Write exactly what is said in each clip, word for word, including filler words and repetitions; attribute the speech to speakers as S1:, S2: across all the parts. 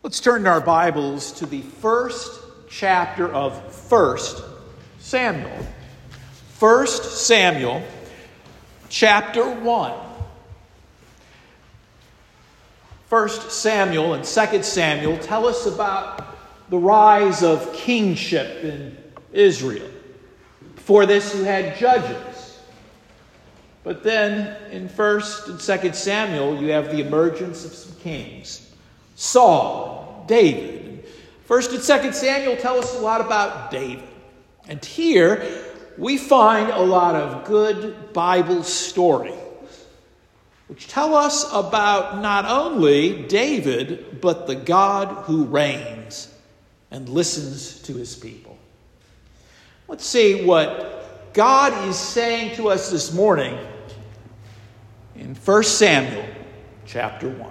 S1: Let's turn our Bibles to the first chapter of First Samuel. First Samuel, chapter one. First Samuel and Second Samuel tell us about the rise of kingship in Israel. Before this, you had judges. But then in First and Second Samuel, you have the emergence of some kings. Saul, David. First and Second Samuel tell us a lot about David. And here we find a lot of good Bible stories which tell us about not only David, but the God who reigns and listens to his people. Let's see what God is saying to us this morning in First Samuel chapter one.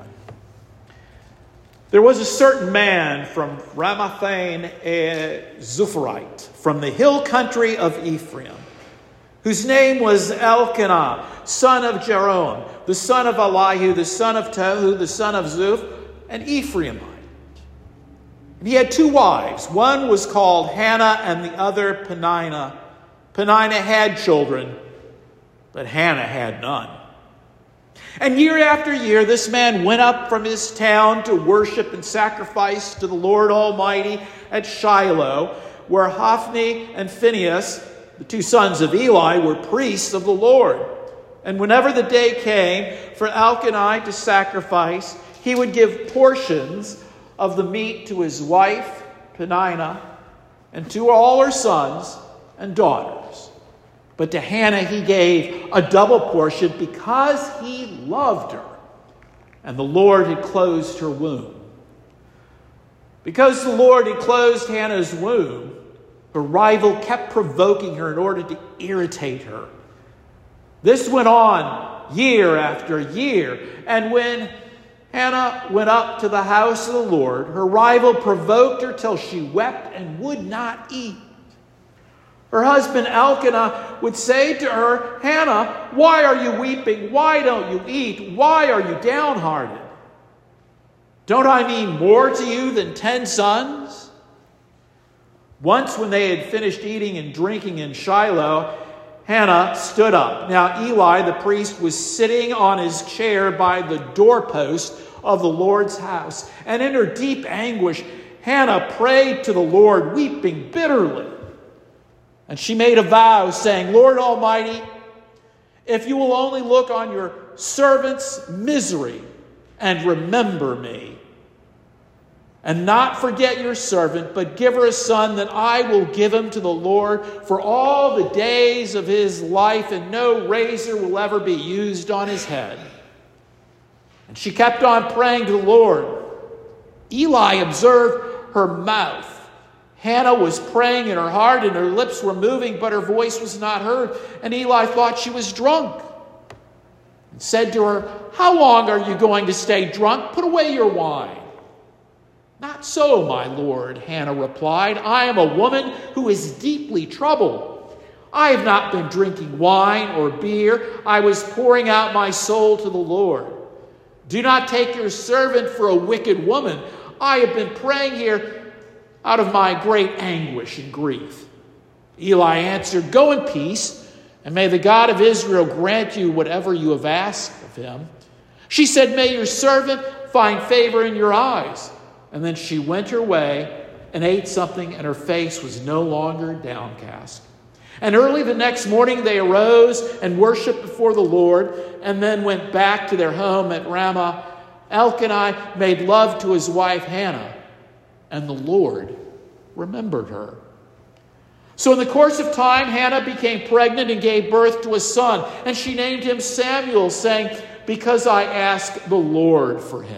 S1: There was a certain man from Ramathaim Zophirite, from the hill country of Ephraim, whose name was Elkanah, son of Jeroham, the son of Elihu, the son of Tohu, the son of Zuph, an Ephraimite. And he had two wives. One was called Hannah and the other Peninnah. Peninnah had children, but Hannah had none. And year after year, this man went up from his town to worship and sacrifice to the Lord Almighty at Shiloh, where Hophni and Phinehas, the two sons of Eli, were priests of the Lord. And whenever the day came for Elkanah to sacrifice, he would give portions of the meat to his wife, Peninnah, and to all her sons and daughters. But to Hannah he gave a double portion because he loved her, and the Lord had closed her womb. Because the Lord had closed Hannah's womb, her rival kept provoking her in order to irritate her. This went on year after year, and when Hannah went up to the house of the Lord, her rival provoked her till she wept and would not eat. Her husband Elkanah would say to her, "Hannah, why are you weeping? Why don't you eat? Why are you downhearted? Don't I mean more to you than ten sons?" Once when they had finished eating and drinking in Shiloh, Hannah stood up. Now Eli the priest was sitting on his chair by the doorpost of the Lord's house. And in her deep anguish, Hannah prayed to the Lord, weeping bitterly. And she made a vow, saying, "Lord Almighty, if you will only look on your servant's misery and remember me, and not forget your servant, but give her a son, that I will give him to the Lord for all the days of his life, and no razor will ever be used on his head." And she kept on praying to the Lord. Eli observed her mouth. Hannah was praying in her heart, and her lips were moving, but her voice was not heard. And Eli thought she was drunk and said to her, "How long are you going to stay drunk? Put away your wine." "Not so, my lord," Hannah replied. "I am a woman who is deeply troubled. I have not been drinking wine or beer. I was pouring out my soul to the Lord. Do not take your servant for a wicked woman. I have been praying here out of my great anguish and grief." Eli answered, "Go in peace, and may the God of Israel grant you whatever you have asked of him." She said, "May your servant find favor in your eyes." And then she went her way and ate something, and her face was no longer downcast. And early the next morning they arose and worshipped before the Lord, and then went back to their home at Ramah. Elkanah made love to his wife Hannah, and the Lord remembered her. So in the course of time, Hannah became pregnant and gave birth to a son. And she named him Samuel, saying, "Because I asked the Lord for him."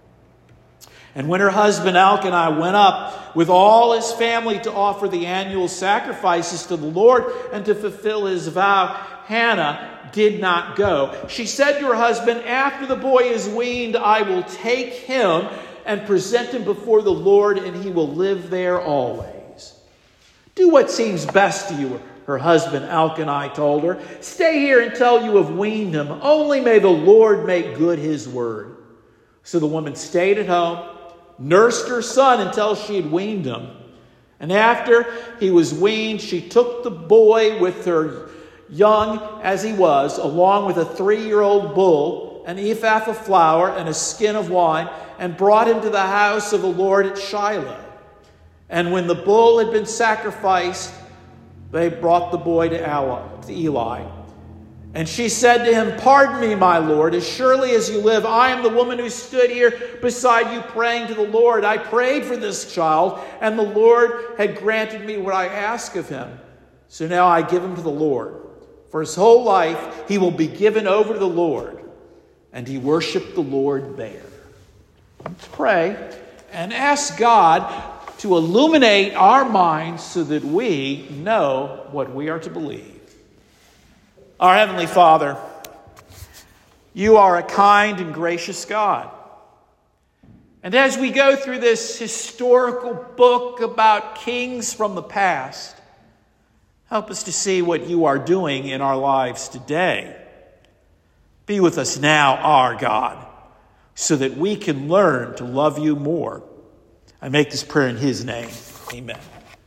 S1: And when her husband Elkanah went up with all his family to offer the annual sacrifices to the Lord and to fulfill his vow, Hannah did not go. She said to her husband, "After the boy is weaned, I will take him and present him before the Lord, and he will live there always." "Do what seems best to you," her husband Elkanah told her. "Stay here until you have weaned him. Only may the Lord make good his word." So the woman stayed at home nursed her son until she had weaned him. And after he was weaned, she took the boy with her, young as he was, along with a three-year-old bull, an ephah of flour, and a skin of wine, and brought him to the house of the Lord at Shiloh. And when the bull had been sacrificed, they brought the boy to Eli. And she said to him, "Pardon me, my Lord, as surely as you live, I am the woman who stood here beside you praying to the Lord. I prayed for this child, and the Lord had granted me what I asked of him. So now I give him to the Lord. For his whole life he will be given over to the Lord." And he worshiped the Lord there. Let's pray and ask God to illuminate our minds so that we know what we are to believe. Our Heavenly Father, you are a kind and gracious God. And as we go through this historical book about kings from the past, help us to see what you are doing in our lives today. Be with us now, our God, so that we can learn to love you more. I make this prayer in his name. Amen.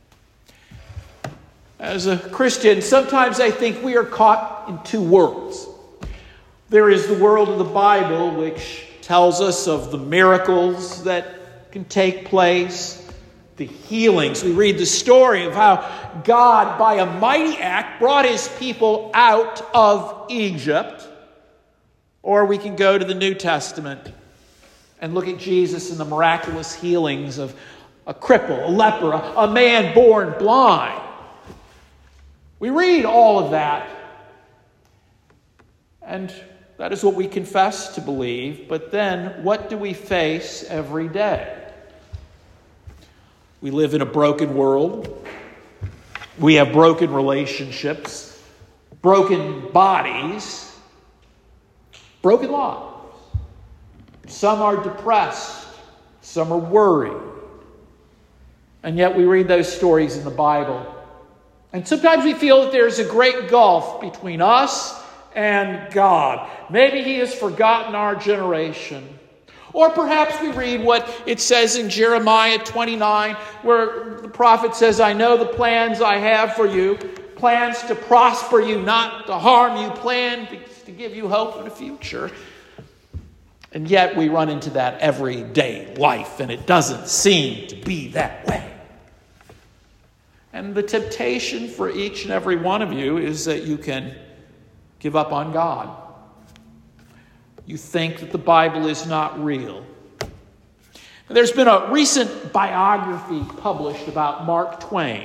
S1: As a Christian, sometimes I think we are caught in two worlds. There is the world of the Bible, which tells us of the miracles that can take place, the healings. We read the story of how God, by a mighty act, brought his people out of Egypt. Or we can go to the New Testament and look at Jesus and the miraculous healings of a cripple, a leper, a, a man born blind. We read all of that, and that is what we confess to believe. But then, what do we face every day? We live in a broken world. We have broken relationships, broken bodies, broken lives. Some are depressed. Some are worried. And yet we read those stories in the Bible. And sometimes we feel that there's a great gulf between us and God. Maybe he has forgotten our generation. Or perhaps we read what it says in Jeremiah twenty-nine, where the prophet says, "I know the plans I have for you, plans to prosper you, not to harm you, plans to give you hope in the future." And yet we run into that everyday life, and it doesn't seem to be that way. And the temptation for each and every one of you is that you can give up on God. You think that the Bible is not real. There's been a recent biography published about Mark Twain.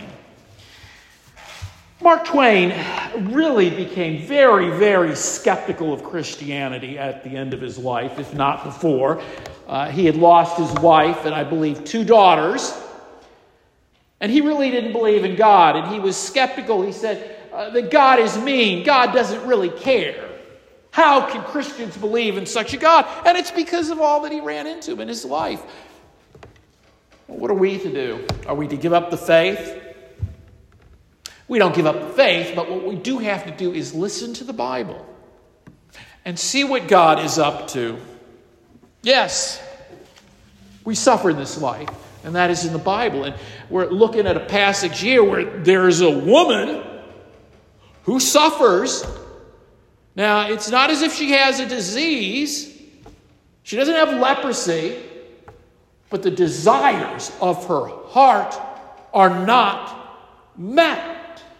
S1: Mark Twain really became very, very skeptical of Christianity at the end of his life, if not before. Uh, he had lost his wife and I believe two daughters. And he really didn't believe in God. And he was skeptical. He said uh, that God is mean. God doesn't really care. How can Christians believe in such a God? And it's because of all that he ran into in his life. Well, what are we to do? Are we to give up the faith? We don't give up the faith, but what we do have to do is listen to the Bible and see what God is up to. Yes, we suffer in this life, and that is in the Bible. And we're looking at a passage here where there's a woman who suffers. Now, it's not as if she has a disease. She doesn't have leprosy, but the desires of her heart are not met.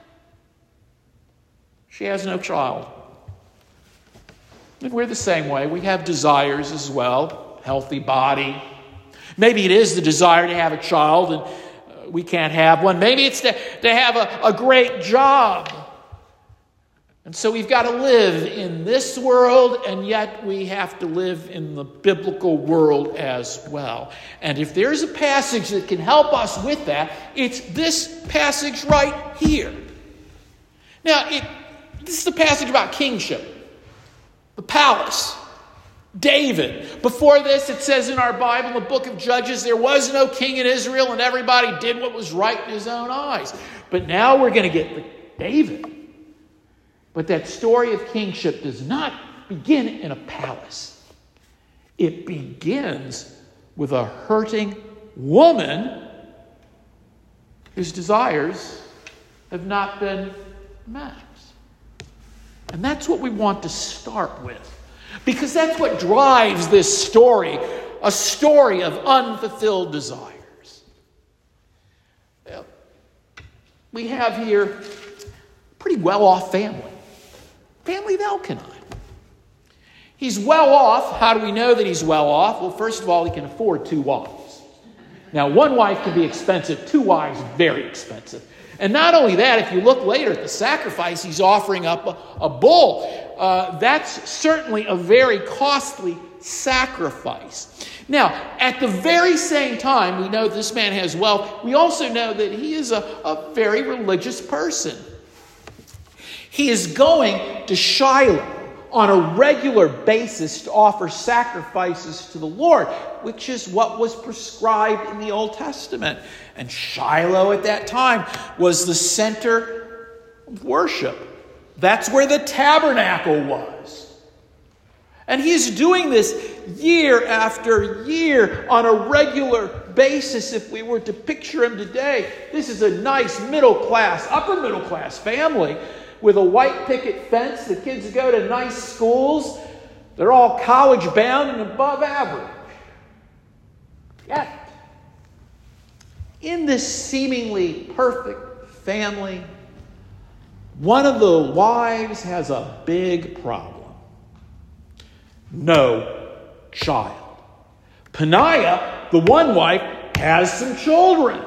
S1: She has no child. And we're the same way. We have desires as well. Healthy body. Maybe it is the desire to have a child and uh, we can't have one. Maybe it's to, to have a, a great job. And so we've got to live in this world, and yet we have to live in the biblical world as well. And if there's a passage that can help us with that, it's this passage right here. Now, it This is the passage about kingship. The palace. David. Before this, it says in our Bible, in the book of Judges, there was no king in Israel and everybody did what was right in his own eyes. But now we're going to get the David. But that story of kingship does not begin in a palace. It begins with a hurting woman whose desires have not been met. And that's what we want to start with, because that's what drives this story, a story of unfulfilled desires. We have here a pretty well-off family, family of Elkanah. He's well off. How do we know that he's well off? Well, first of all, he can afford two wives. Now, one wife can be expensive, two wives very expensive. And not only that, if you look later at the sacrifice, he's offering up a, a bull. Uh, that's certainly a very costly sacrifice. Now, at the very same time, we know this man has wealth. We also know that he is a, a very religious person. He is going to Shiloh on a regular basis to offer sacrifices to the Lord, which is what was prescribed in the Old Testament. And Shiloh at that time was the center of worship. That's where the tabernacle was. And he's doing this year after year on a regular basis. If we were to picture him today, this is a nice middle class, upper middle class family with a white picket fence. The kids go to nice schools. They're all college bound and above average. Yet, in this seemingly perfect family, one of the wives has a big problem. No child. Peninnah, the one wife, has some children.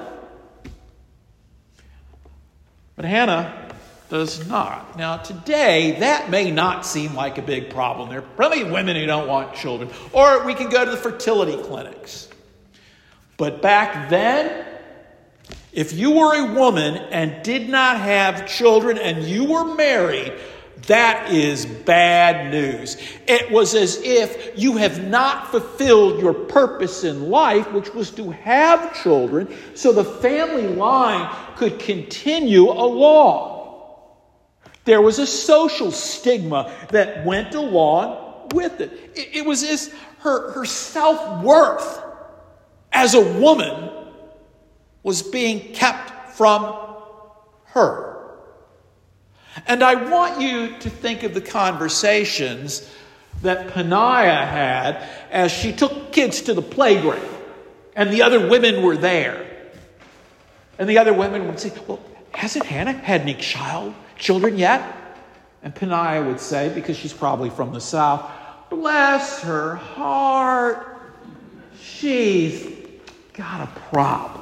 S1: But Hannah does not. Now, today, that may not seem like a big problem. There are plenty of women who don't want children. Or we can go to the fertility clinics. But back then, if you were a woman and did not have children and you were married, that is bad news. It was as if you have not fulfilled your purpose in life, which was to have children, so the family line could continue along. There was a social stigma that went along with it. It, it was as her, her self-worth as a woman was being kept from her. And I want you to think of the conversations that Peninnah had as she took kids to the playground and the other women were there. And the other women would say, well, hasn't Hannah had any child, children yet? And Peninnah would say, because she's probably from the South, bless her heart, she's got a problem.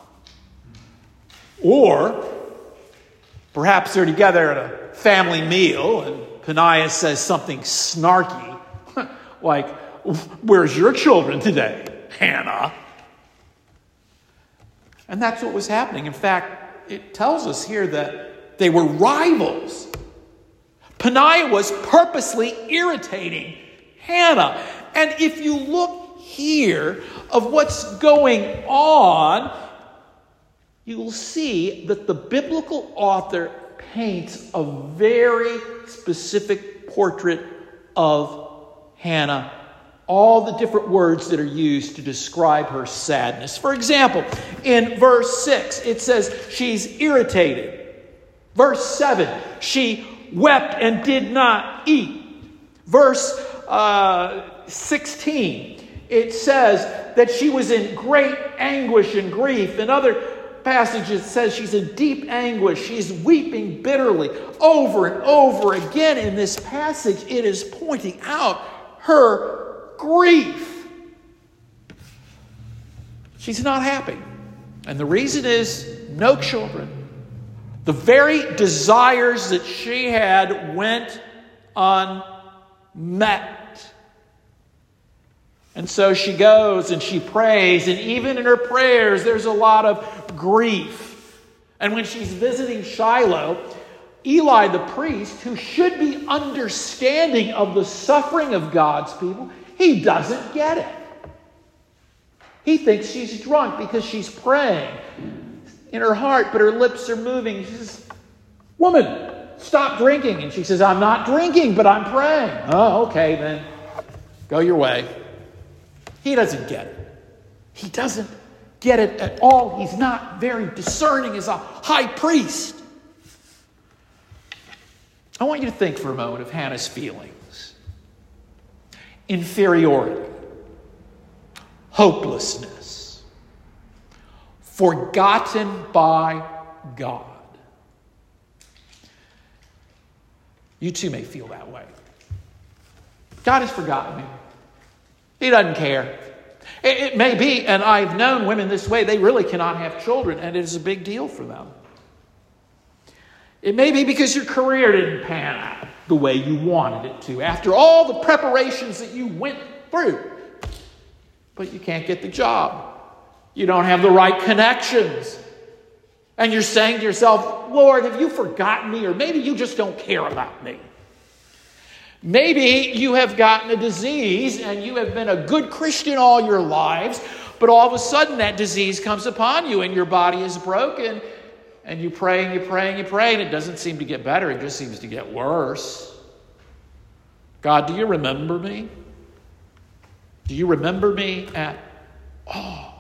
S1: Or perhaps they're together at a family meal and Peninnah says something snarky, like, where's your children today, Hannah? And that's what was happening. In fact, it tells us here that they were rivals. Peninnah was purposely irritating Hannah. And if you look here of what's going on, you will see that the biblical author paints a very specific portrait of Hannah. All the different words that are used to describe her sadness. For example, in verse six, it says she's irritated. Verse seven, she wept and did not eat. Verse uh, sixteen, it says that she was in great anguish and grief. In other passages, it says she's in deep anguish. She's weeping bitterly. Over and over again in this passage, it is pointing out her grief. She's not happy. And the reason is no children. The very desires that she had went unmet. And so she goes and she prays, and even in her prayers, there's a lot of grief. And when she's visiting Shiloh, Eli the priest, who should be understanding of the suffering of God's people, he doesn't get it. He thinks she's drunk because she's praying in her heart, but her lips are moving. She says, woman, stop drinking. And she says, I'm not drinking, but I'm praying. Oh, okay, then go your way. He doesn't get it. He doesn't get it at all. He's not very discerning as a high priest. I want you to think for a moment of Hannah's feelings. Inferiority, hopelessness, forgotten by God. You too may feel that way. God has forgotten me. He doesn't care. It, it may be, and I've known women this way, they really cannot have children, and it is a big deal for them. It may be because your career didn't pan out the way you wanted it to, after all the preparations that you went through. But you can't get the job. You don't have the right connections. And you're saying to yourself, Lord, have you forgotten me? Or maybe you just don't care about me. Maybe you have gotten a disease and you have been a good Christian all your lives, but all of a sudden that disease comes upon you and your body is broken. And you pray and you pray and you pray, and it doesn't seem to get better. It just seems to get worse. God, do you remember me? Do you remember me at all?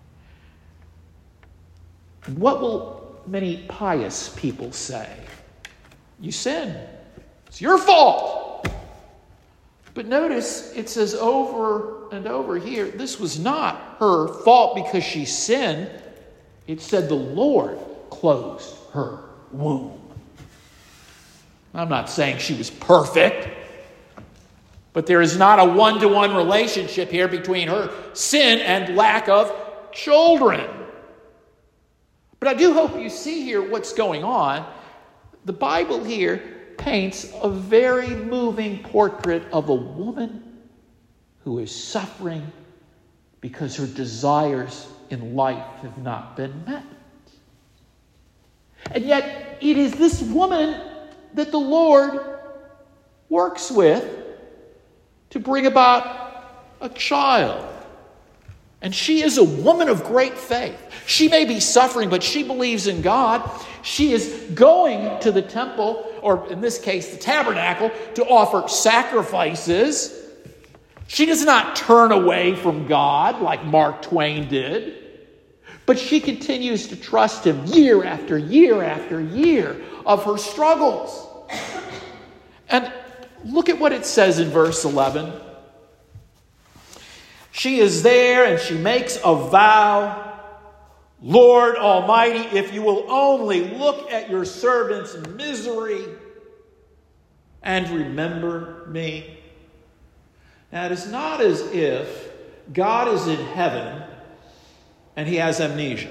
S1: And what will many pious people say? You sin. It's your fault. But notice it says over and over here, this was not her fault because she sinned. It said the Lord closed her womb. I'm not saying she was perfect, but there is not a one-to-one relationship here between her sin and lack of children. But I do hope you see here what's going on. The Bible here paints a very moving portrait of a woman who is suffering because her desires in life have not been met. And yet, it is this woman that the Lord works with to bring about a child. And she is a woman of great faith. She may be suffering, but she believes in God. She is going to the temple, or in this case, the tabernacle, to offer sacrifices. She does not turn away from God like Mark Twain did. But she continues to trust him year after year after year of her struggles. And look at what it says in verse eleven. She is there and she makes a vow. Lord Almighty, if you will only look at your servant's misery and remember me. Now, it is not as if God is in heaven and he has amnesia.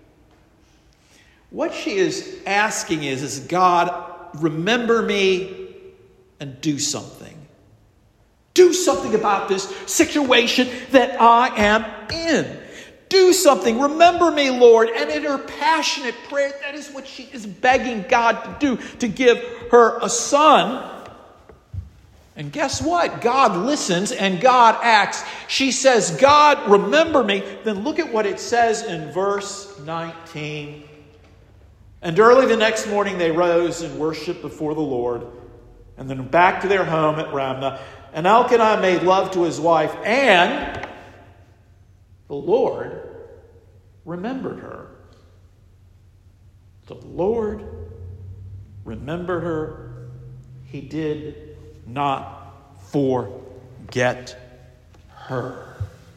S1: What she is asking is, is God, remember me and do something. Do something about this situation that I am in. Do something. Remember me, Lord. And in her passionate prayer, that is what she is begging God to do, to give her a son. And guess what? God listens and God acts. She says, God, remember me. Then look at what it says in verse nineteen. And early the next morning they rose and worshiped before the Lord. And then back to their home at Ramah. And Elkanah made love to his wife. And the Lord remembered her. The Lord remembered her. He did not forget her.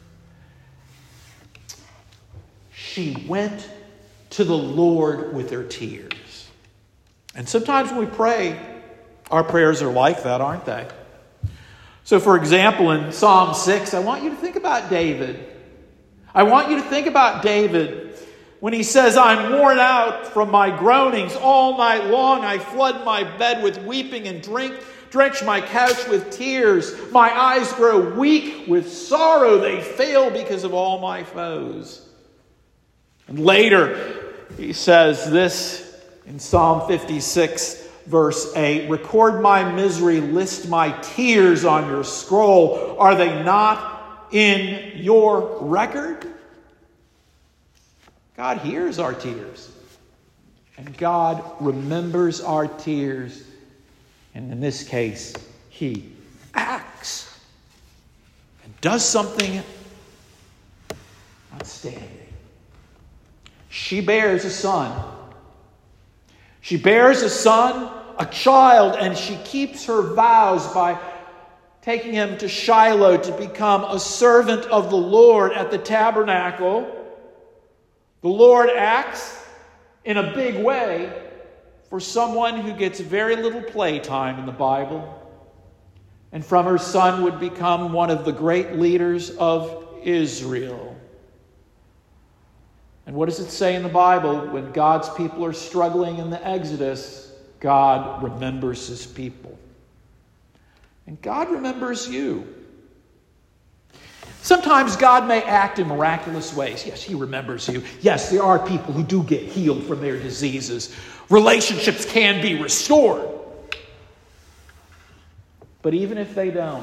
S1: She went to the Lord with her tears. And sometimes when we pray, our prayers are like that, aren't they? So, for example, in Psalm six, I want you to think about David. I want you to think about David when he says, I'm worn out from my groanings. All night long I flood my bed with weeping and drink, drench my couch with tears. My eyes grow weak with sorrow. They fail because of all my foes. And later he says this in Psalm fifty-six, verse eight, record my misery, list my tears on your scroll. Are they not in your record? God hears our tears. And God remembers our tears. And in this case, he acts and does something. Not standing. She bears a son. She bears a son, a child, and she keeps her vows by taking him to Shiloh to become a servant of the Lord at the tabernacle. The Lord acts in a big way for someone who gets very little playtime in the Bible, and from her son would become one of the great leaders of Israel. And what does it say in the Bible? When God's people are struggling in the Exodus, God remembers his people. And God remembers you. Sometimes God may act in miraculous ways. Yes, he remembers you. Yes, there are people who do get healed from their diseases. Relationships can be restored. But even if they don't,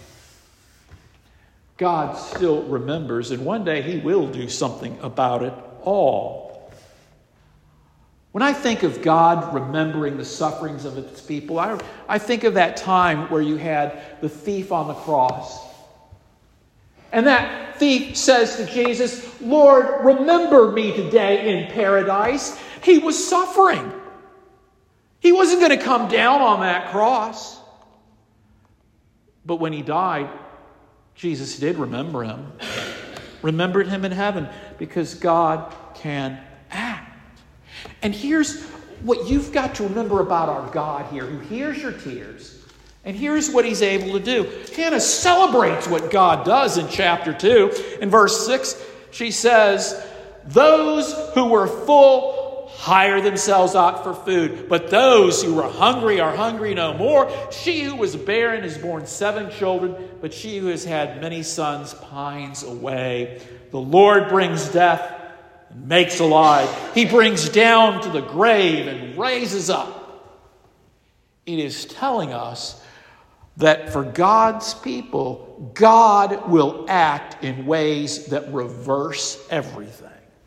S1: God still remembers, and one day he will do something about it all. When I think of God remembering the sufferings of his people, I, I think of that time where you had the thief on the cross. And that thief says to Jesus, Lord, remember me today in paradise. He was suffering. He wasn't going to come down on that cross. But when he died, Jesus did remember him. Remembered him in heaven, because God can act. And here's what you've got to remember about our God here, who hears your tears. And here's what he's able to do. Hannah celebrates what God does in chapter two. In verse six, she says, those who were full hire themselves out for food, but those who were hungry are hungry no more. She who was barren has borne seven children, but she who has had many sons pines away. The Lord brings death and makes alive. He brings down to the grave and raises up. It is telling us that for God's people, God will act in ways that reverse everything.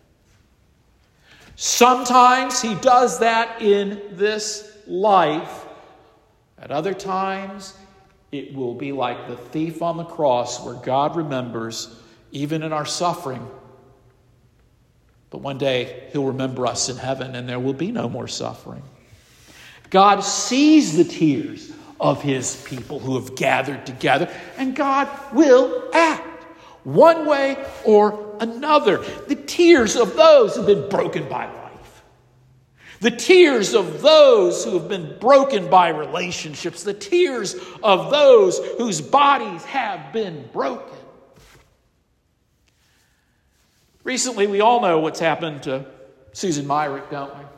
S1: Sometimes he does that in this life. At other times, it will be like the thief on the cross, where God remembers even in our suffering. But one day he'll remember us in heaven, and there will be no more suffering. God sees the tears of his people who have gathered together, and God will act one way or another. The tears of those who have been broken by life. The tears of those who have been broken by relationships. The tears of those whose bodies have been broken. Recently, we all know what's happened to Susan Myrick, don't we?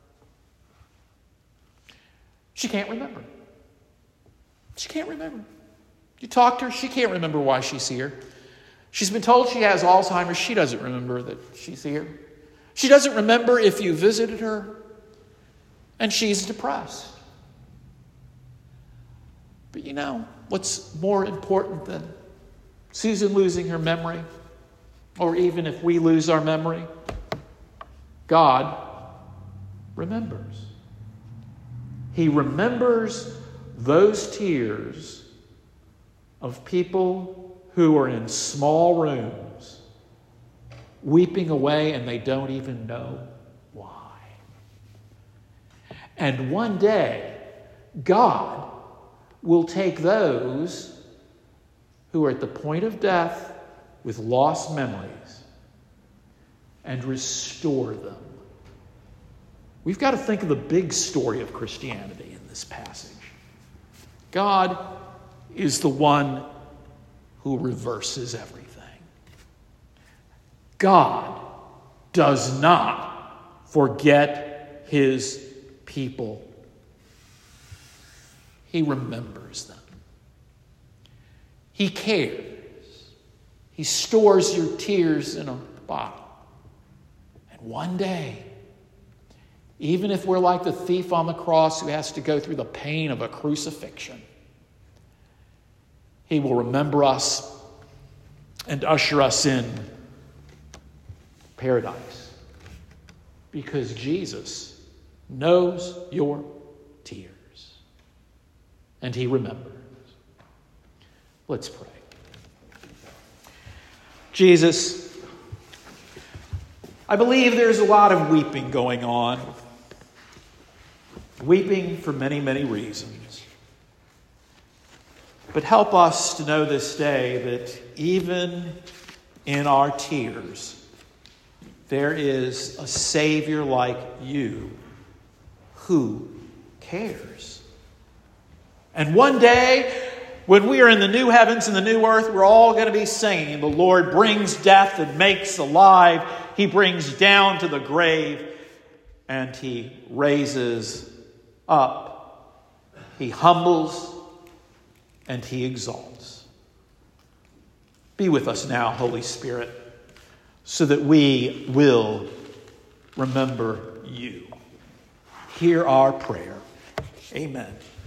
S1: She can't remember. She can't remember. You talk to her, she can't remember why she's here. She's been told she has Alzheimer's. She doesn't remember that she's here. She doesn't remember if you visited her. And she's depressed. But you know what's more important than Susan losing her memory? Or even if we lose our memory? God remembers. He remembers those tears of people who are in small rooms, weeping away, and they don't even know why. And one day, God will take those who are at the point of death with lost memories and restore them. We've got to think of the big story of Christianity in this passage. God is the one who reverses everything. God does not forget his people. He remembers them. He cares. He stores your tears in a bottle. And one day, even if we're like the thief on the cross who has to go through the pain of a crucifixion, he will remember us and usher us in paradise. Because Jesus knows your tears. And he remembers. Let's pray. Jesus, I believe there's a lot of weeping going on. Weeping for many, many reasons. But help us to know this day that even in our tears, there is a Savior like you who cares. And one day, when we are in the new heavens and the new earth, we're all going to be singing, the Lord brings death and makes alive. He brings down to the grave and He raises up. He humbles and He exalts. Be with us now, Holy Spirit, so that we will remember you. Hear our prayer. Amen.